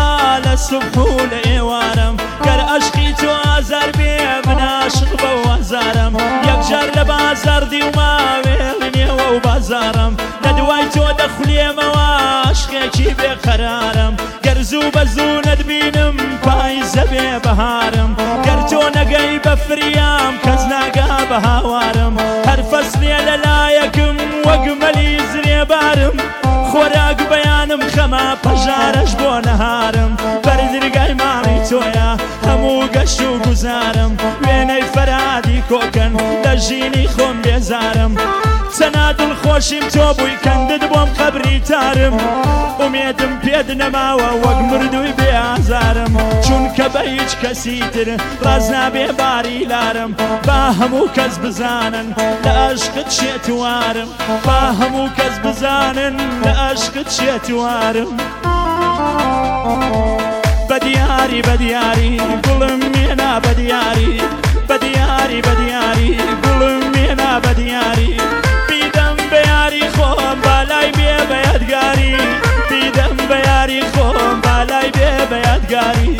لە سوبح و لە ئێوارم گەر عەشقی تۆ ئازار بێ من عاشق بە وازارم یەکجار لە بازار دیوما وێڵ نێوە و بازارم لە دوای تۆ دەخولێمەوە عەشقێکی بێقەرارم گەر زوو بە زوو نەتبینم پاییزە بێ بەهارم گەر تۆ نەگەی بە فریام کەس ناگا بە هاوارم هەر فەسلێ لەلایەکم وەک مەلی زرێبارم خۆراک بەیانم خەمە پەژارەش بۆ نەهارم بەردرگای ماڵی تۆیە هەموو گەشت و گوزارم وێنەی فەرهادی کۆکەن لە ژینی خۆم بێزارم چەنا دڵخۆشیم تۆ بووی کەندت بۆم قەبری تارم ئومێدم پێت نەماوە وەک مردووی بێ ئازارم چونکە بە هیچ کەسی تر ڕاز نابێ باری لارم با هەموو کەس بزانن لە عەشقت شێتوارم با هەموو کەس بزانن لە عەشقت شێتوارم بەدیاری بەدیاری گوڵم مێنا بەدیاری بەدیاری بەدیاری گوڵم مێنا بەدیاری بیدەم بە یاری خۆم بالای بێ بە یادگاری بیدەم بە یاری خۆم بالای بێ بە یادگاری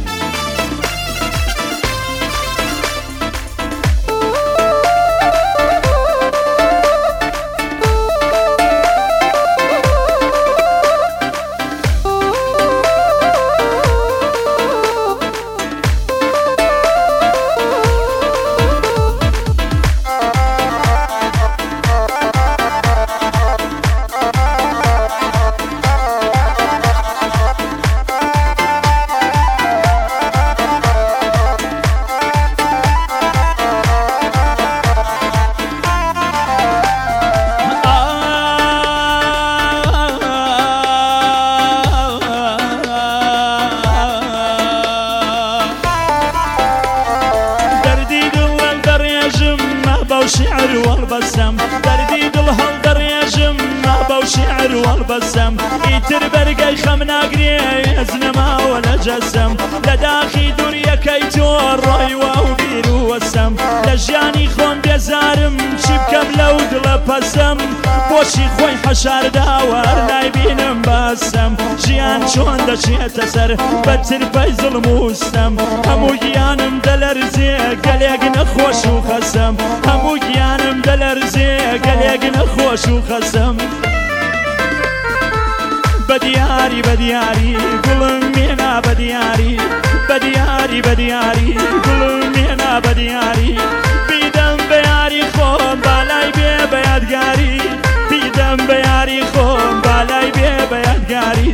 شعر والبسم دردي دل هالدريجم ما بو شعر والبسم يتر برقي خمنا قري ازنما ولا جسم لداخي دوريا كيتور رايوا وبيرو وسم لجاني خون بيزارم شبكم لو دل بسم بوشي خوي حشار داور نايبينم بسم جيان شون دشيت سر بتر فيزل موسم همو جيانم دلرزي قليق نخوش وخسم همو گیانم دلرزێ گەلێک نەخۆش و خەسەم بەدیاری بەدیاری گوڵم مێنا بەدیاری بەدیاری بەدیاری گوڵم مێنا بەدیاری بیدەم بە یاری خۆم بالای بێ بە یادگاری بیدەم بە یاری خۆم بالای بێ بە یادگاری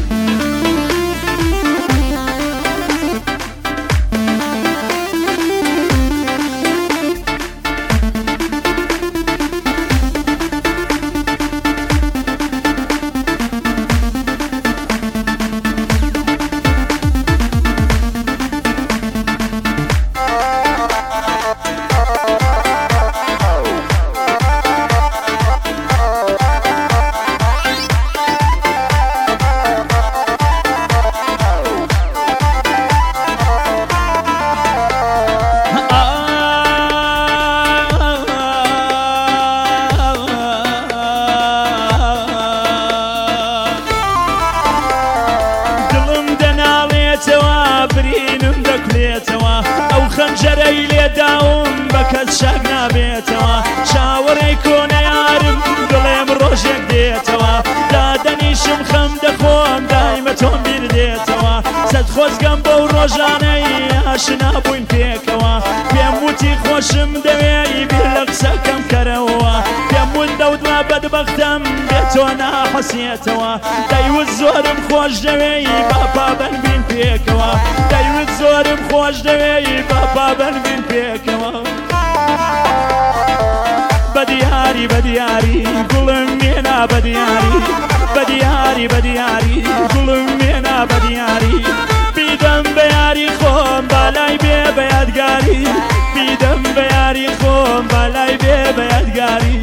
برینم دەکلێتەوە ئەو خەنجەرەی لێداوم بە کەس شەک نابێتەوە چاوەڕێی کۆنەیارم دڵێم ڕۆژێک دێتەوە دادەنیشم خەم دەخۆم دایمە تۆم بیر دێتەوە سەد خۆزگەم بەو ڕۆژانەی ئاشنا بووین پێکەوە پێم وتی خۆشم دەوێی بیر لە قسەکەم کەرەوە پێم وت دەوتما بەدبەختەم بێت تۆ ناحەسیێتەوە دەیوت زۆرم خۆش دەوێی باپا بنبین پێکەوە دەیوت زۆرم خۆش دەوێی باپا بنبین پێکەوە بەدیاری بەدیاری گوڵم مێنا بەدیاری بەدیاری بەدیاری گوڵم مێنا بەدیاری بیدەم بە یاری خۆم بالای بێ بە یادگاری بیدەم بە یاری خۆم بالای بێ بە یادگاری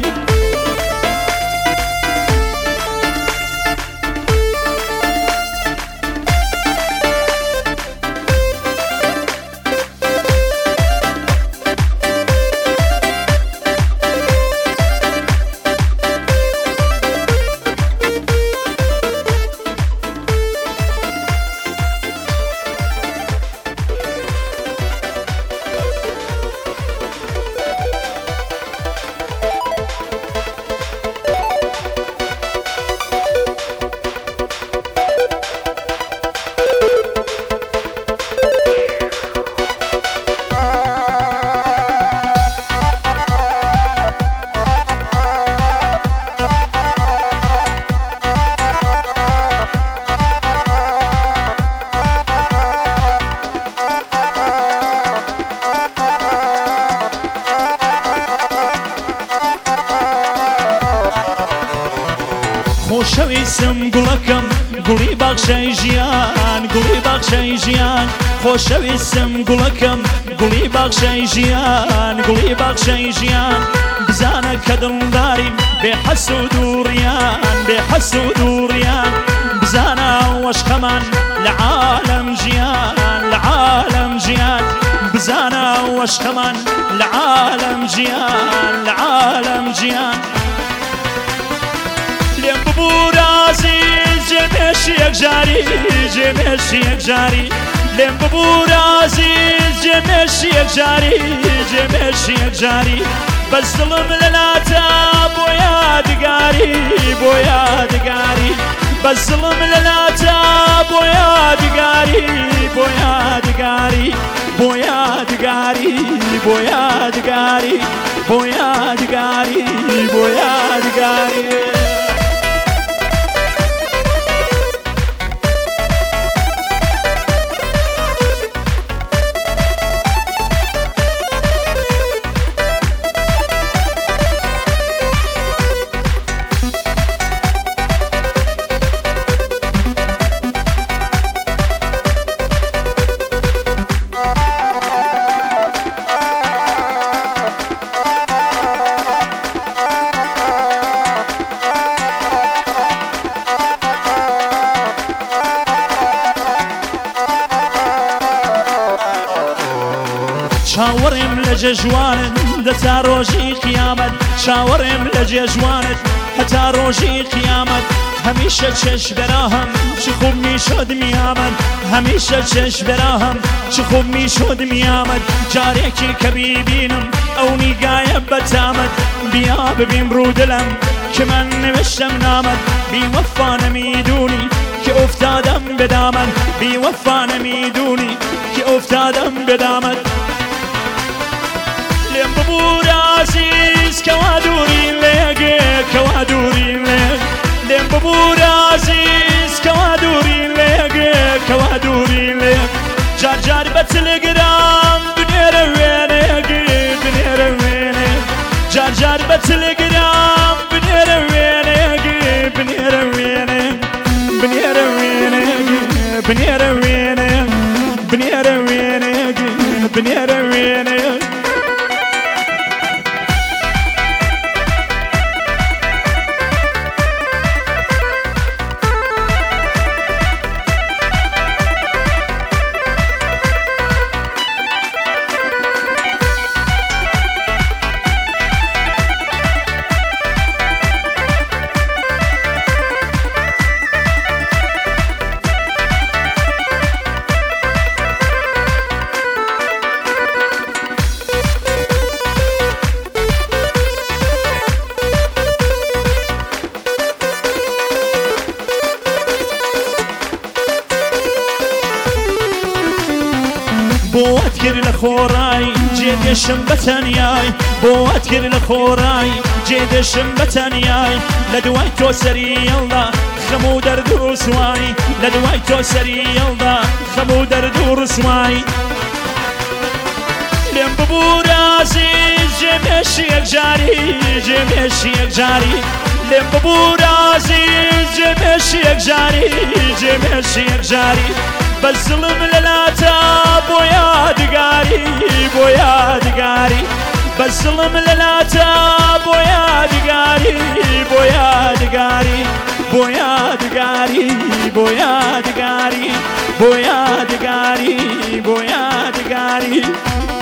خۆشەویستم گوڵەکەم گوڵی بەخشەی ژیان گوڵی بەخشەی ژیان خۆشەویستم گوڵەکەم گوڵی بەخشەی ژیان گوڵی بەخشەی ژیان بزانە کە دڵداریم بێ حەسوود و ڕیان بێ حەسوود و ڕیان بزانە وەشقەمان لە عالەم ژیان لە عالەم ژیان بزانە وەشقەمان لە عالەم ژیان لە عالەم ژیان لێم ببوو رازی جێمێشی یەکجاری جێمێشی یەکجاری لێم ببوو رازی جێمێشی یەکجاری جێمێشی یەکجاری بەس دڵم لەلاتە بۆ یادگاری بۆ یادگاری بەس دڵم لەلاتە بۆ یادگاری بۆ یادگاری بۆ یادگاری بۆ یادگاری بۆ یادگاری بۆ یادگاری چاوەڕێم لە جێژوانت دەتا ڕۆژی قیامەت چاوەڕێم لە جێژوانت هەتا ڕۆژی قیامەت هەمیشە چێش بەراهەم چ خوب میشد میامد هەمیشە چێش بەراهەم چ خوب میشد میامد جارێکی کە بیبینم ئەو نیگایە بەتامەت بیا ببین ڕوو دڵم کە من نوشتم نامەت بیوەفا نەمیدونی کە ئوفتادەم بەدامەت بیوەفا نەمیدونی کە ئوفتادەم بەدامەت لێم ببوو رازیز کەوا دوورین لێگێ کەوا دوورین لێگ لێم ببوو رازیز کەوا دوورین لێگێ کەوا دوورین لێگ جار جار بە تلگرام بنێرە وێنێگێ بنێرە وێنێ جار جار بە تلگرام بنێرە وێنێگێ بنێرە وێنێ بنێرە وێنێگێ بنێرە وێنێ بنێرە وێنێگێ بنێرە وێنێ بۆت کرد لە خۆڕای جێدێشم بەتەنیای بۆت کرد لە خۆڕای جێدێشم بەتەنیای لە دوای تۆ سەری هەڵدا خەم و دەرد و ڕسوایی لە دوای تۆ سەری هەڵدا خەم و دەرد و ڕسوایی لێم ببوو رازیز جێمێشی یەکجاری جێمێشی یەکجاری لێم ببوو رازیز جێمێشی یەکجاری جێمێشی یەکجاری بەس دڵم لەلاتە بۆ یادگاری بۆ یادگاری بەس دڵم لەلاتە بۆ یادگاری بۆ یادگاری بۆ یادگاری بۆ یادگاری بۆ یادگاری بۆ یادگاری